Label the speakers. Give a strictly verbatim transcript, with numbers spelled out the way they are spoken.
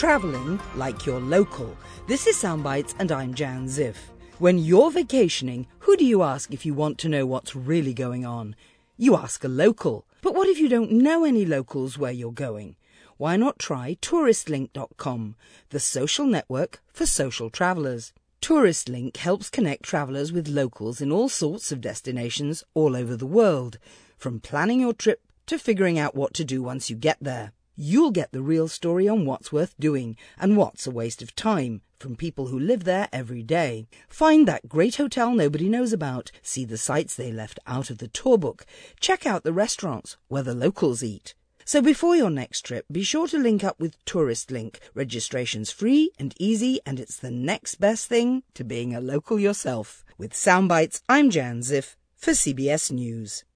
Speaker 1: travelling like you're local. This is Soundbites and I'm Jan Ziff. When you're vacationing, who do you ask if you want to know what's really going on? You ask a local. But what if you don't know any locals where you're going? Why not try tourist link dot com, the social network for social travellers. TouristLink helps connect travellers with locals in all sorts of destinations all over the world, from planning your trip to figuring out what to do once you get there. You'll get the real story on what's worth doing and what's a waste of time from people who live there every day. Find that great hotel nobody knows about, see the sites they left out of the tour book, check out the restaurants where the locals eat. So before your next trip, be sure to link up with TouristLink. Registration's free and easy, and it's the next best thing to being a local yourself. With Soundbites, I'm Jan Ziff for C B S News.